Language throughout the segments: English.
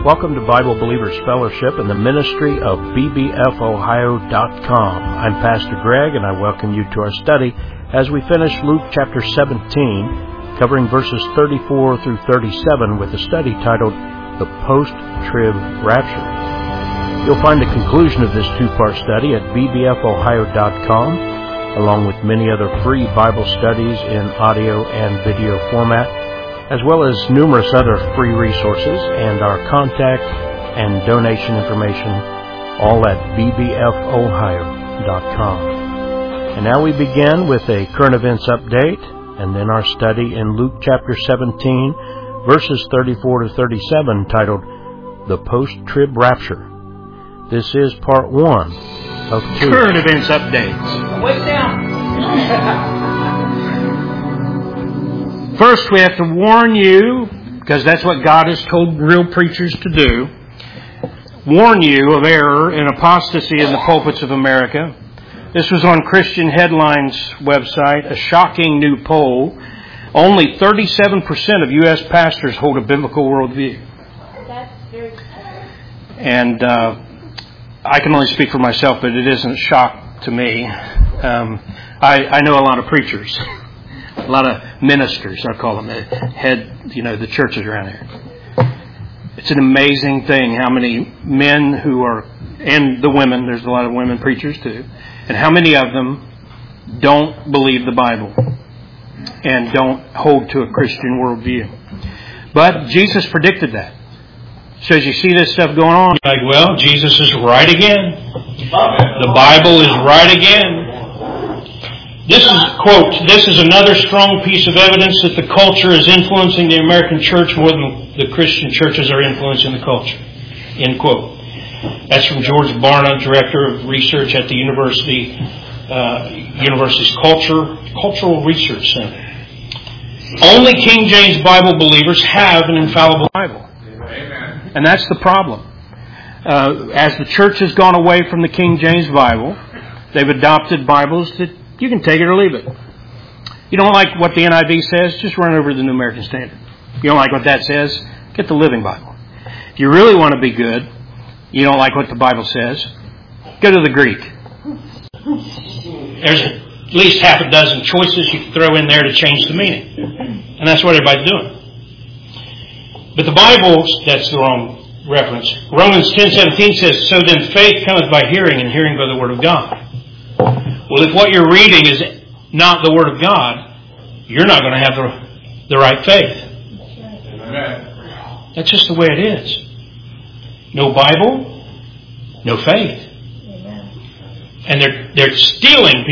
Welcome to Bible Believers Fellowship and the ministry of bbfohio.com. I'm Pastor Greg, and I welcome you to our study as we finish Luke chapter 17, covering verses 34 through 37 with a study titled The Post-Trib Rapture. You'll find the conclusion of this two-part study at bbfohio.com, along with many other free Bible studies in audio and video format, as well as numerous other free resources and our contact and donation information, all at bbfohio.com. And now we begin with a current events update, and then our study in Luke chapter 17, verses 34 to 37, titled The Post-Trib Rapture. This is part 1 of 2. Current events updates. Wait down. First, we have to warn you, because that's what God has told real preachers to do, warn you of error and apostasy in the pulpits of America. This was on Christian Headlines' website, a shocking new poll. Only 37% of U.S. pastors hold a biblical worldview. That's very And I can only speak for myself, but it isn't a shock to me. I know a lot of preachers. A lot of ministers, I call them, the churches around here. It's an amazing thing how many men who are, and the women, there's a lot of women preachers too, and how many of them don't believe the Bible and don't hold to a Christian worldview. But Jesus predicted that. So as you see this stuff going on, you're like, well, Jesus is right again. The Bible is right again. This is, quote, this is another strong piece of evidence that the culture is influencing the American church more than the Christian churches are influencing the culture. End quote. That's from George Barna, Director of Research at the university's Cultural Research Center. Only King James Bible believers have an infallible Bible. Amen. And that's the problem. As the church has gone away from the King James Bible, they've adopted Bibles that you can take it or leave it. You don't like what the NIV says, just run over to the New American Standard. You don't like what that says, get the Living Bible. If you really want to be good, you don't like what the Bible says, go to the Greek. There's at least half a dozen choices you can throw in there to change the meaning. And that's what everybody's doing. But the Bible, that's the wrong reference. Romans 10:17 says, so then faith cometh by hearing, and hearing by the Word of God. Well, if what you're reading is not the Word of God, you're not going to have the right faith. Amen. That's just the way it is. No Bible, no faith. Amen. And they're stealing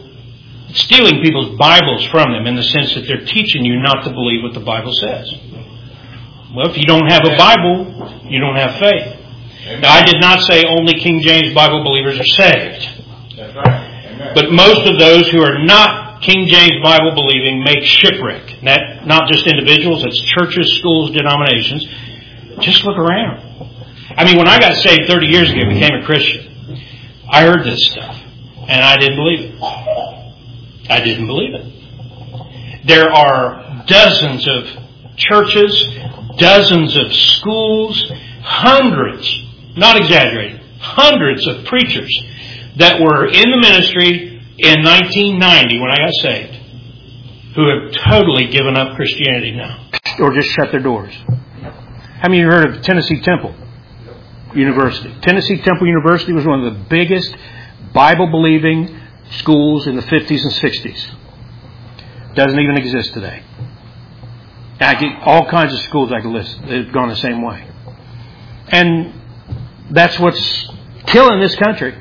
people's Bibles from them in the sense that they're teaching you not to believe what the Bible says. Well, if you don't have a Bible, you don't have faith. Amen. Now, I did not say only King James Bible believers are saved. That's right. But most of those who are not King James Bible believing make shipwreck. That not just individuals, it's churches, schools, denominations. Just look around. I mean, when I got saved 30 years ago and became a Christian, I heard this stuff, and I didn't believe it. I didn't believe it. There are dozens of churches, dozens of schools, hundreds, not exaggerating, hundreds of preachers that were in the ministry in 1990 when I got saved, who have totally given up Christianity now, or just shut their doors. How many of you heard of Tennessee Temple University? Tennessee Temple University was one of the biggest Bible-believing schools in the 50s and 60s. Doesn't even exist today. I get all kinds of schools I could list. They've gone the same way. And that's what's killing this country.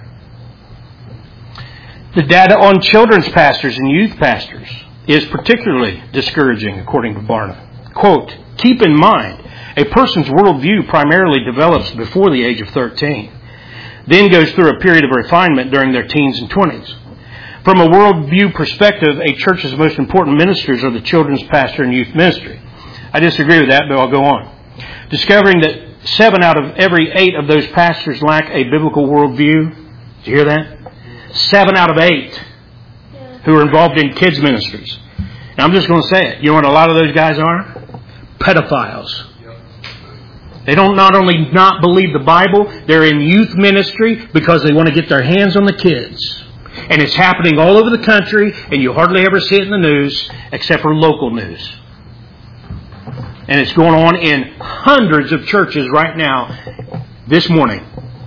The data on children's pastors and youth pastors is particularly discouraging, according to Barna. Quote, keep in mind, a person's worldview primarily develops before the age of 13, then goes through a period of refinement during their teens and 20s. From a worldview perspective, a church's most important ministers are the children's pastor and youth ministry. I disagree with that, but I'll go on. Discovering that 7 out of every 8 of those pastors lack a biblical worldview. Did you hear that? 7 out of 8 who are involved in kids ministries. And I'm just going to say it. You know what a lot of those guys are? Pedophiles. They don't not only not believe the Bible, they're in youth ministry because they want to get their hands on the kids. And it's happening all over the country, and you hardly ever see it in the news, except for local news. And it's going on in hundreds of churches right now, this morning.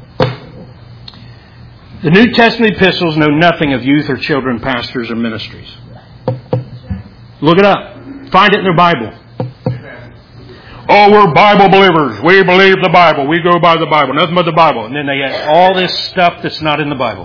The New Testament epistles know nothing of youth or children, pastors, or ministries. Look it up. Find it in their Bible. Oh, we're Bible believers. We believe the Bible. We go by the Bible. Nothing but the Bible. And then they add all this stuff that's not in the Bible.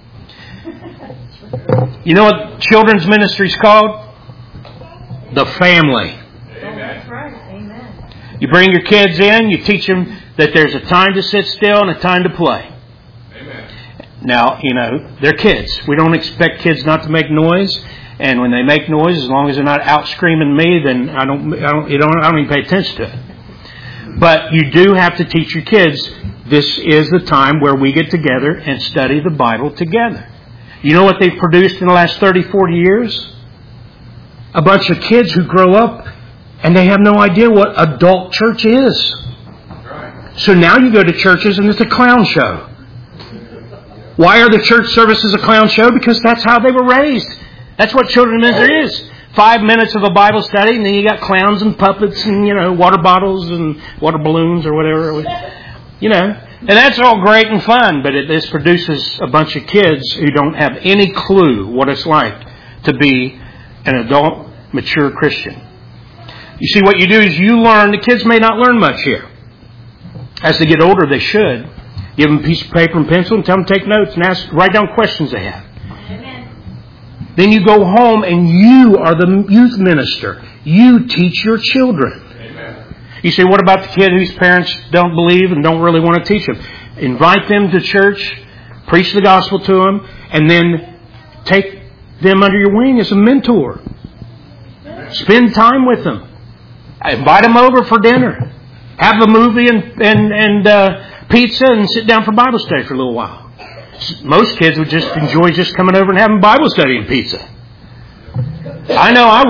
You know what children's ministry is called? The family. That's right. Amen. You bring your kids in, you teach them that there's a time to sit still and a time to play. Amen. Now, they're kids. We don't expect kids not to make noise. And when they make noise, as long as they're not out screaming me, then I don't even pay attention to it. But you do have to teach your kids, this is the time where we get together and study the Bible together. You know what they've produced in the last 30, 40 years? A bunch of kids who grow up and they have no idea what adult church is. So now you go to churches and it's a clown show. Why are the church services a clown show? Because that's how they were raised. That's what children's ministry is. 5 minutes of a Bible study, and then you got clowns and puppets and, water bottles and water balloons or whatever. And that's all great and fun, but this produces a bunch of kids who don't have any clue what it's like to be an adult, mature Christian. You see, what you do is you learn. The kids may not learn much here. As they get older, they should. Give them a piece of paper and pencil and tell them to take notes and write down questions they have. Then you go home and you are the youth minister. You teach your children. Amen. You say, what about the kid whose parents don't believe and don't really want to teach them? Invite them to church, preach the gospel to them, and then take them under your wing as a mentor. Spend time with them. Invite them over for dinner. Have a movie and pizza and sit down for Bible study for a little while. Most kids would just enjoy just coming over and having Bible study and pizza. I know I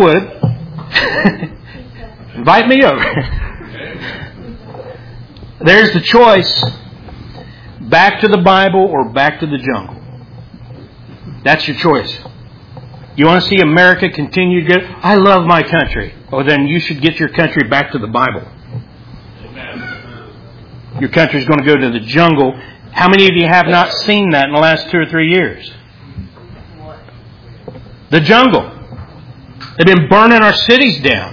would. Invite me over. There's the choice. Back to the Bible or back to the jungle. That's your choice. You want to see America continue to get... I love my country. Well, then you should get your country back to the Bible. Your country's going to go to the jungle. How many of you have not seen that in the last 2 or 3 years? The jungle. They've been burning our cities down.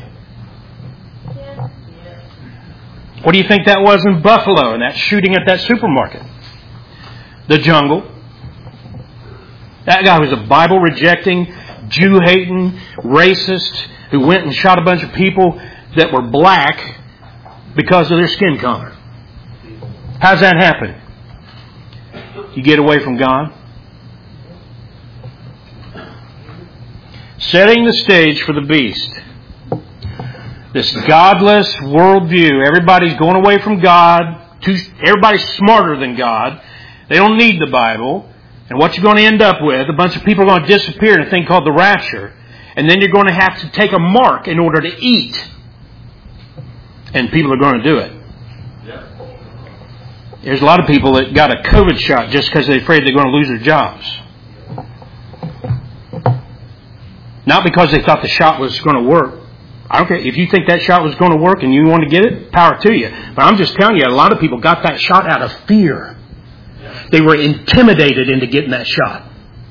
What do you think that was in Buffalo and that shooting at that supermarket? The jungle. That guy was a Bible-rejecting, Jew-hating, racist who went and shot a bunch of people that were black because of their skin color. How's that happen? You get away from God. Setting the stage for the beast. This godless worldview. Everybody's going away from God. Everybody's smarter than God. They don't need the Bible. And what you're going to end up with, a bunch of people are going to disappear in a thing called the rapture. And then you're going to have to take a mark in order to eat. And people are going to do it. There's a lot of people that got a COVID shot just because they're afraid they're going to lose their jobs. Not because they thought the shot was going to work. I don't care. If you think that shot was going to work and you want to get it, power to you. But I'm just telling you, a lot of people got that shot out of fear. They were intimidated into getting that shot.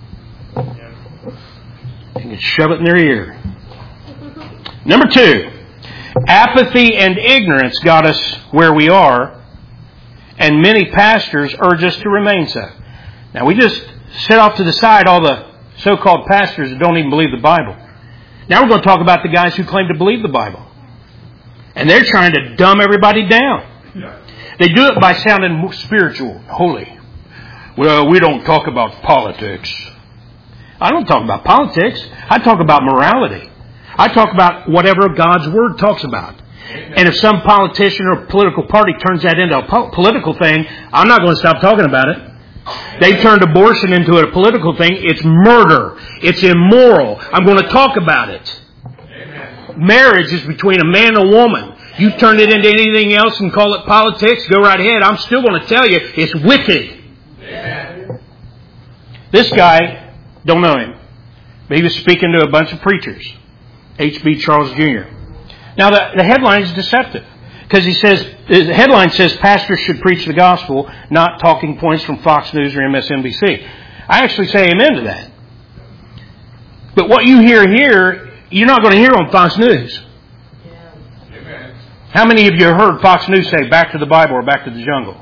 They could shove it in their ear. Number 2, apathy and ignorance got us where we are. And many pastors urge us to remain so. Now, we just set off to the side all the so-called pastors that don't even believe the Bible. Now we're going to talk about the guys who claim to believe the Bible. And they're trying to dumb everybody down. They do it by sounding spiritual, holy. Well, we don't talk about politics. I don't talk about politics. I talk about morality. I talk about whatever God's Word talks about. And if some politician or political party turns that into a political thing, I'm not going to stop talking about it. They've turned abortion into a political thing. It's murder. It's immoral. I'm going to talk about it. Amen. Marriage is between a man and a woman. You turn it into anything else and call it politics, go right ahead. I'm still going to tell you, it's wicked. Amen. This guy, don't know him, but he was speaking to a bunch of preachers. H.B. Charles Jr. Now, the headline is deceptive. Because the headline says pastors should preach the gospel, not talking points from Fox News or MSNBC. I actually say amen to that. But what you hear here, you're not going to hear on Fox News. Amen. How many of you have heard Fox News say back to the Bible or back to the jungle?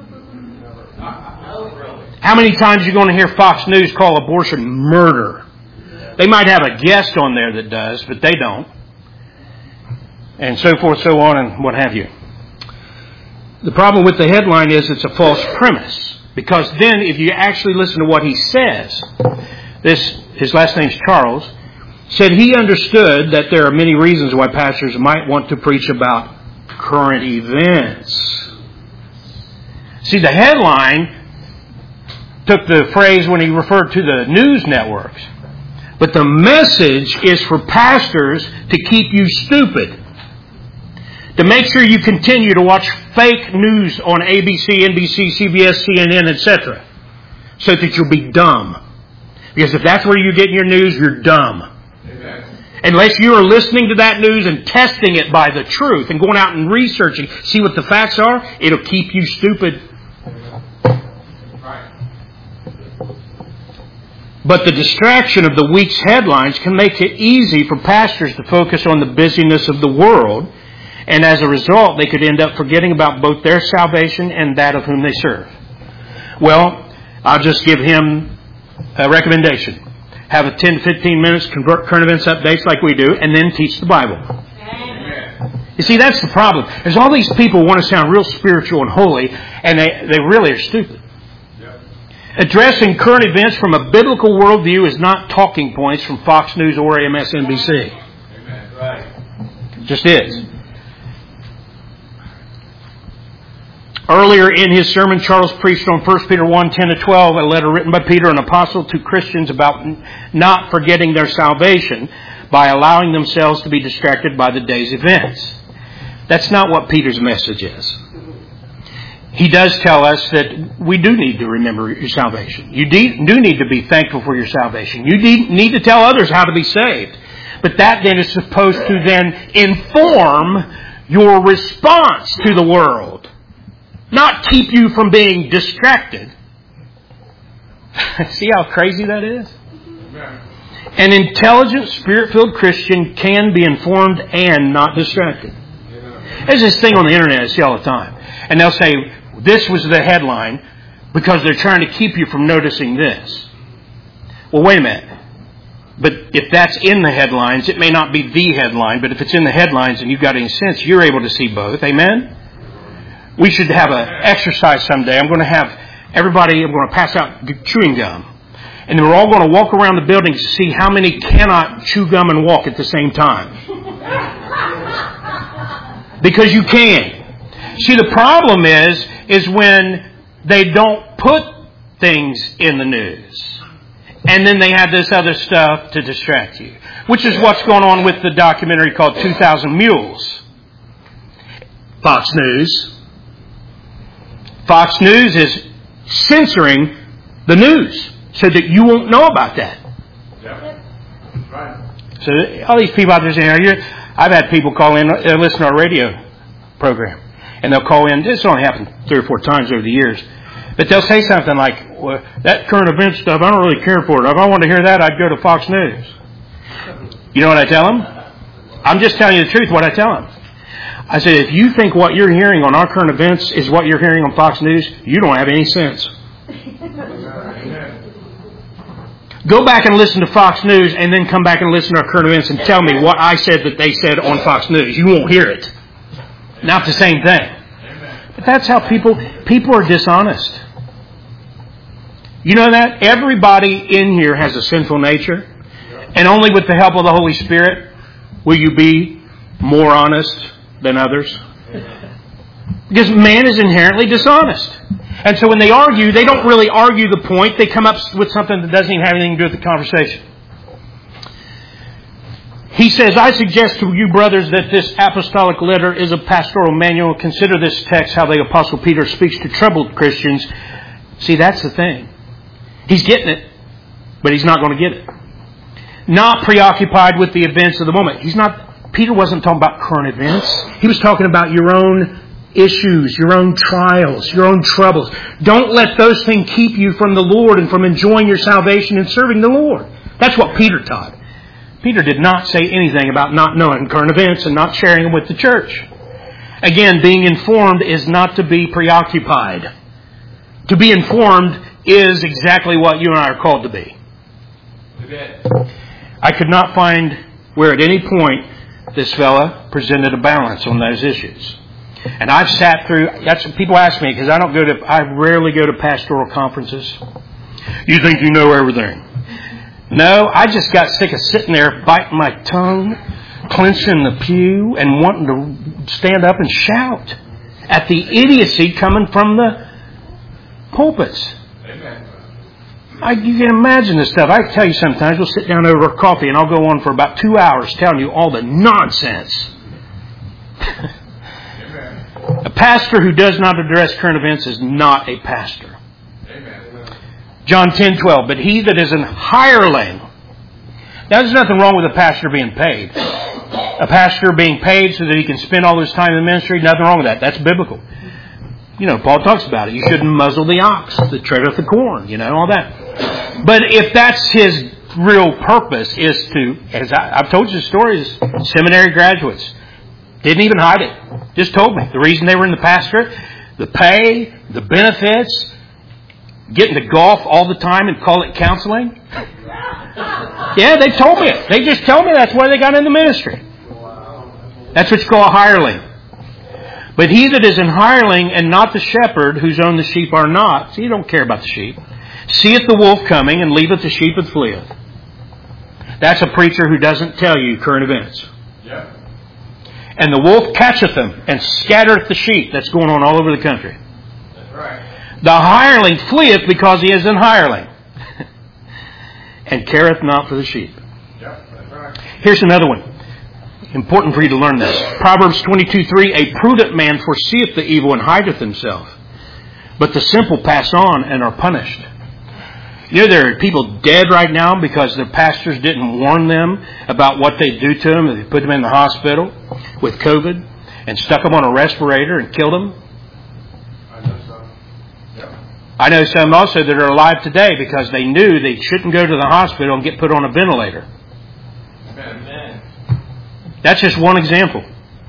How many times are you going to hear Fox News call abortion murder? They might have a guest on there that does, but they don't. And so forth, so on, and what have you. The problem with the headline is it's a false premise. Because then if you actually listen to what he says, his last name's Charles, said he understood that there are many reasons why pastors might want to preach about current events. See, the headline took the phrase when he referred to the news networks. But the message is for pastors to keep you stupid. To make sure you continue to watch fake news on ABC, NBC, CBS, CNN, etc. So that you'll be dumb. Because if that's where you're getting your news, you're dumb. Amen. Unless you are listening to that news and testing it by the truth and going out and researching, see what the facts are, it'll keep you stupid. But the distraction of the week's headlines can make it easy for pastors to focus on the busyness of the world. And as a result, they could end up forgetting about both their salvation and that of whom they serve. Well, I'll just give him a recommendation. Have a 10 to 15 minutes current events updates like we do, and then teach the Bible. Amen. You see, that's the problem. There's all these people who want to sound real spiritual and holy, and they really are stupid. Yep. Addressing current events from a biblical worldview is not talking points from Fox News or MSNBC. Amen. Right. It just is. Earlier in his sermon, Charles preached on 1 Peter 1, 10 to 12, a letter written by Peter, an apostle, to Christians about not forgetting their salvation by allowing themselves to be distracted by the day's events. That's not what Peter's message is. He does tell us that we do need to remember your salvation. You do need to be thankful for your salvation. You need to tell others how to be saved. But that then is supposed to then inform your response to the world. Not keep you from being distracted. See how crazy that is? An intelligent, Spirit-filled Christian can be informed and not distracted. There's this thing on the internet I see all the time. And they'll say, this was the headline because they're trying to keep you from noticing this. Well, wait a minute. But if that's in the headlines, it may not be the headline, but if it's in the headlines and you've got any sense, you're able to see both. Amen? We should have an exercise someday. I'm going to pass out chewing gum. And we're all going to walk around the building to see how many cannot chew gum and walk at the same time. Because you can. See, the problem is when they don't put things in the news. And then they have this other stuff to distract you. Which is what's going on with the documentary called 2,000 Mules. Fox News. Fox News is censoring the news so that you won't know about that. Yeah. Right. So all these people out there saying, I've had people call in and listen to our radio program. And they'll call in. This only happened 3 or 4 times over the years. But they'll say something like, well, that current event stuff, I don't really care for it. If I wanted to hear that, I'd go to Fox News. You know what I tell them? I'm just telling you the truth, what I tell them. I said, if you think what you're hearing on our current events is what you're hearing on Fox News, you don't have any sense. Go back and listen to Fox News and then come back and listen to our current events and tell me what I said that they said on Fox News. You won't hear it. Not the same thing. But that's how people are dishonest. You know that? Everybody in here has a sinful nature. And only with the help of the Holy Spirit will you be more honest than others. Because man is inherently dishonest. And so when they argue, they don't really argue the point. They come up with something that doesn't even have anything to do with the conversation. He says, I suggest to you, brothers, that this apostolic letter is a pastoral manual. Consider this text, how the Apostle Peter speaks to troubled Christians. See, that's the thing. He's getting it, but he's not going to get it. Not preoccupied with the events of the moment. Peter wasn't talking about current events. He was talking about your own issues, your own trials, your own troubles. Don't let those things keep you from the Lord and from enjoying your salvation and serving the Lord. That's what Peter taught. Peter did not say anything about not knowing current events and not sharing them with the church. Again, being informed is not to be preoccupied. To be informed is exactly what you and I are called to be. I could not find where at any point this fella presented a balance on those issues. And I've sat through, that's what people ask me, because I rarely go to pastoral conferences. You think you know everything? No, I just got sick of sitting there biting my tongue, clenching the pew, and wanting to stand up and shout at the idiocy coming from the pulpits. You can imagine this stuff. I tell you sometimes, we'll sit down over coffee and I'll go on for about 2 hours telling you all the nonsense. A pastor who does not address current events is not a pastor. John 10:12. But he that is an hireling. Now, there's nothing wrong with a pastor being paid. A pastor being paid so that he can spend all his time in the ministry, nothing wrong with that. That's biblical. Paul talks about it. You shouldn't muzzle the ox that treadeth the corn, all that. But if that's his real purpose is to, as I've told you stories, seminary graduates didn't even hide it. Just told me. The reason they were in the pastorate, the pay, the benefits, getting to golf all the time and call it counseling. Yeah, they told me it. They just told me that's why they got in the ministry. That's what you call a hireling. But he that is an hireling and not the shepherd, whose own the sheep are not, see, you don't care about the sheep, seeth the wolf coming and leaveth the sheep and fleeth. That's a preacher who doesn't tell you current events. Yeah. And the wolf catcheth them and scattereth the sheep. That's going on all over the country. That's right. The hireling fleeth because he is an hireling and careth not for the sheep. Yeah, that's right. Here's another one. Important for you to learn this. Proverbs 22:3, a prudent man foreseeth the evil and hideth himself, but the simple pass on and are punished. There are people dead right now because their pastors didn't warn them about what they do to them. They put them in the hospital with COVID and stuck them on a respirator and killed them. I know some. Yeah. I know some also that are alive today because they knew they shouldn't go to the hospital and get put on a ventilator. Amen. That's just one example.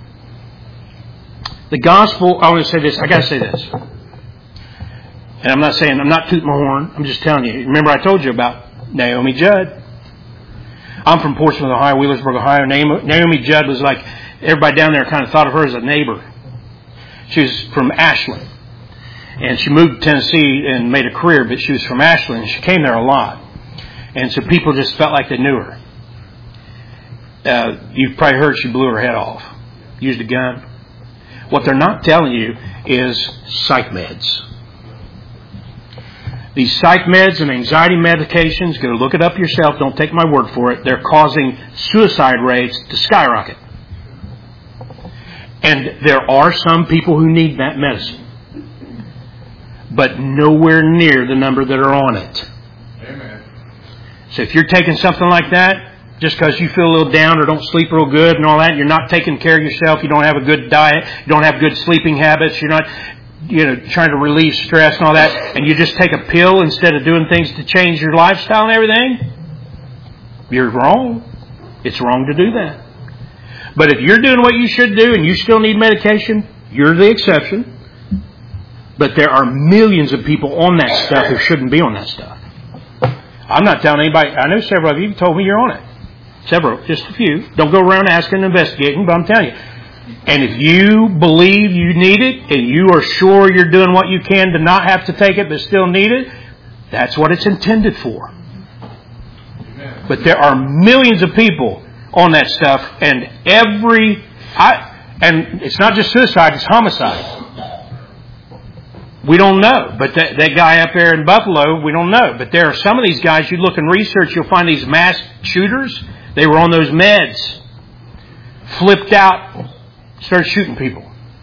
The gospel, I want to say this. I got to say this. And I'm not tooting my horn. I'm just telling you. Remember I told you about Naomi Judd. I'm from Portsmouth, Ohio, Wheelersburg, Ohio. Naomi Judd was like, everybody down there kind of thought of her as a neighbor. She was from Ashland. And she moved to Tennessee and made a career, but she was from Ashland and she came there a lot. And so people just felt like they knew her. You've probably heard she blew her head off. Used a gun. What they're not telling you is psych meds. These psych meds and anxiety medications, go look it up yourself, don't take my word for it, they're causing suicide rates to skyrocket. And there are some people who need that medicine, but nowhere near the number that are on it. Amen. So if you're taking something like that, just because you feel a little down or don't sleep real good and all that, you're not taking care of yourself, you don't have a good diet, you don't have good sleeping habits, you're not trying to relieve stress and all that, and you just take a pill instead of doing things to change your lifestyle and everything, you're wrong. It's wrong to do that. But if you're doing what you should do and you still need medication, you're the exception. But there are millions of people on that stuff who shouldn't be on that stuff. I'm not telling anybody. I know several of you told me you're on it. Several, just a few. Don't go around asking and investigating, but I'm telling you. And if you believe you need it and you are sure you're doing what you can to not have to take it but still need it, that's what it's intended for. But there are millions of people on that stuff, and and it's not just suicide, it's homicide. We don't know. But that guy up there in Buffalo, we don't know. But there are some of these guys, you look and research, you'll find these mass shooters, they were on those meds. flipped out, started shooting people.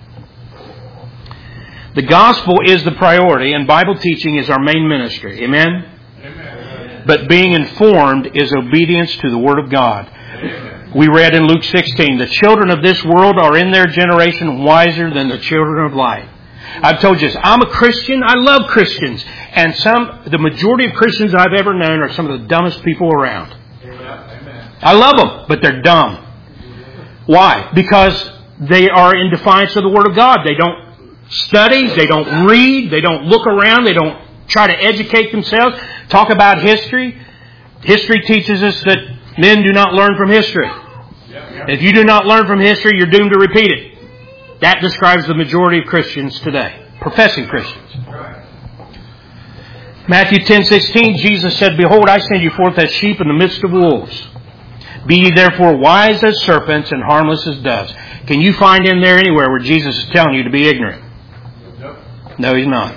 The gospel is the priority, and Bible teaching is our main ministry. Amen? Amen. But being informed is obedience to the Word of God. Amen. We read in Luke 16, the children of this world are in their generation wiser than the children of light. I've told you this. I'm a Christian. I love Christians. And the majority of Christians I've ever known are some of the dumbest people around. Amen. I love them, but they're dumb. Why? Because they are in defiance of the Word of God. They don't study, they don't read, they don't look around, they don't try to educate themselves, talk about history. History teaches us that men do not learn from history. If you do not learn from history, you're doomed to repeat it. That describes the majority of Christians today, professing Christians. Matthew 10:16, Jesus said, Behold, I send you forth as sheep in the midst of wolves. Be ye therefore wise as serpents and harmless as doves. Can you find in there anywhere where Jesus is telling you to be ignorant? No, He's not.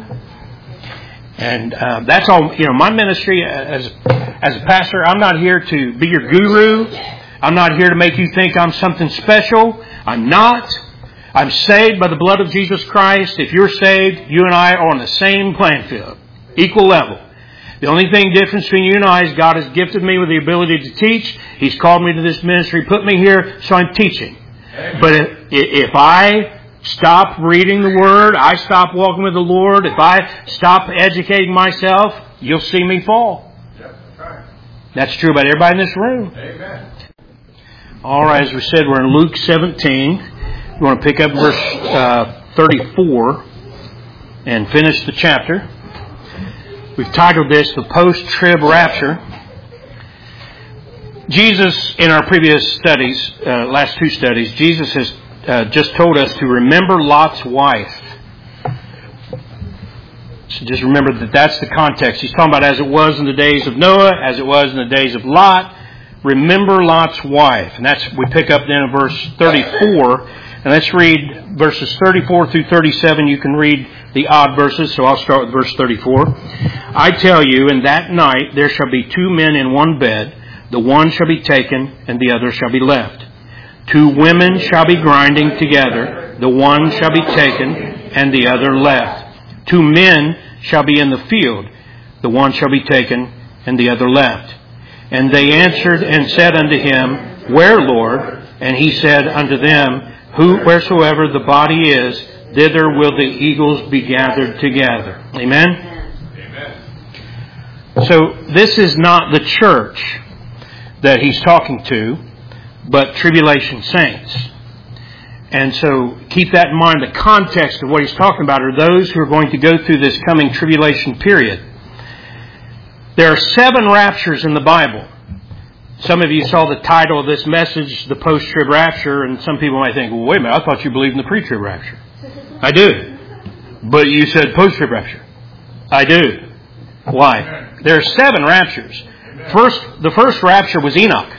And that's all. My ministry as a pastor, I'm not here to be your guru. I'm not here to make you think I'm something special. I'm not. I'm saved by the blood of Jesus Christ. If you're saved, you and I are on the same playing field, equal level. The only thing difference between you and I is God has gifted me with the ability to teach. He's called me to this ministry, put me here, so I'm teaching. Amen. But if I stop reading the Word, I stop walking with the Lord, if I stop educating myself, you'll see me fall. Yep, that's right. That's true about everybody in this room. Amen. All right, as we said, we're in Luke 17. We want to pick up verse 34 and finish the chapter. We've titled this, The Post-Trib Rapture. Jesus, in our previous studies, last two studies, Jesus has just told us to remember Lot's wife. So just remember that that's the context. He's talking about as it was in the days of Noah, as it was in the days of Lot. Remember Lot's wife. And we pick up then in verse 34. And let's read verses 34 through 37. You can read the odd verses, so I'll start with verse 34. I tell you, in that night there shall be two men in one bed. The one shall be taken, and the other shall be left. Two women shall be grinding together. The one shall be taken, and the other left. Two men shall be in the field. The one shall be taken, and the other left. And they answered and said unto him, Where, Lord? And he said unto them, Wheresoever the body is, thither will the eagles be gathered together. Amen? Amen. So this is not the church that he's talking to, but tribulation saints. And so keep that in mind. The context of what he's talking about are those who are going to go through this coming tribulation period. There are 7 raptures in the Bible. Some of you saw the title of this message, The Post-Trib Rapture, and some people might think, well, wait a minute, I thought you believed in the pre-trib rapture. I do. But you said post-trib rapture. I do. Why? There are 7 raptures. The first rapture was Enoch.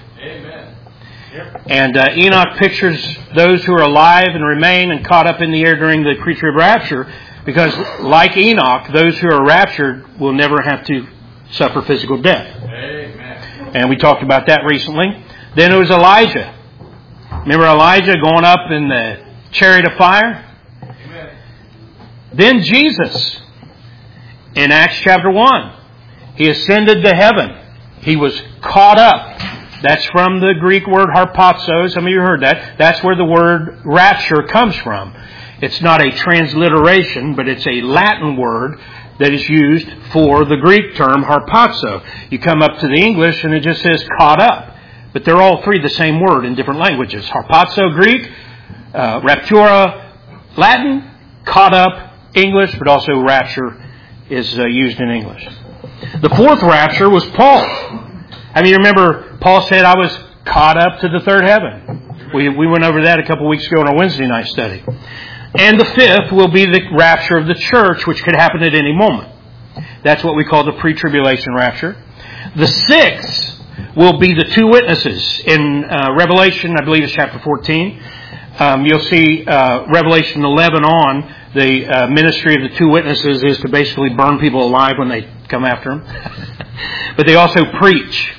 And Enoch pictures those who are alive and remain and caught up in the air during the pre-trib rapture, because like Enoch, those who are raptured will never have to suffer physical death. And we talked about that recently. Then it was Elijah. Remember Elijah going up in the chariot of fire? Amen. Then Jesus, in Acts chapter 1, He ascended to heaven. He was caught up. That's from the Greek word harpazo. Some of you heard that. That's where the word rapture comes from. It's not a transliteration, but it's a Latin word that is used for the Greek term harpazo. You come up to the English and it just says caught up. But they're all three the same word in different languages. Harpazo, Greek, raptura, Latin, caught up, English, but also rapture is used in English. The fourth rapture was Paul. I mean, you remember Paul said, I was caught up to the third heaven. We went over that a couple weeks ago in our Wednesday night study. And the fifth will be the rapture of the church, which could happen at any moment. That's what we call the pre-tribulation rapture. The sixth will be the 2 witnesses. In Revelation, I believe it's chapter 14, you'll see Revelation 11 on, the ministry of the 2 witnesses is to basically burn people alive when they come after them. But they also preach.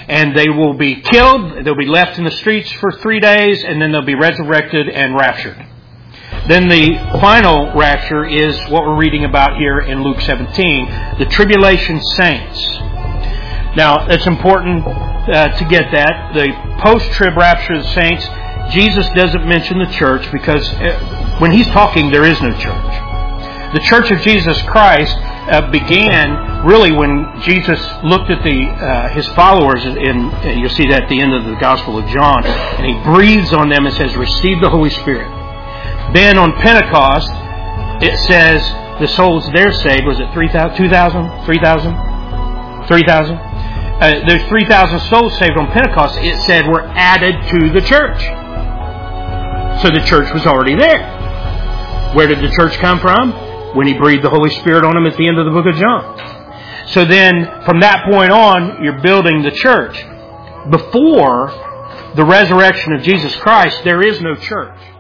And they will be killed. They'll be left in the streets for 3 days, and then they'll be resurrected and raptured. Then the final rapture is what we're reading about here in Luke 17, the tribulation saints. Now, it's important to get that. The post-trib rapture of the saints, Jesus doesn't mention the church because when He's talking, there is no church. The Church of Jesus Christ began really when Jesus looked at His followers, and you'll see that at the end of the Gospel of John, and He breathes on them and says, receive the Holy Spirit. Then on Pentecost, it says the souls there saved, was it 3,000? 2,000? 3,000? 3,000? There's 3,000 souls saved on Pentecost. It said were added to the church. So the church was already there. Where did the church come from? When He breathed the Holy Spirit on them at the end of the book of John. So then, from that point on, you're building the church. Before the resurrection of Jesus Christ, there is no church.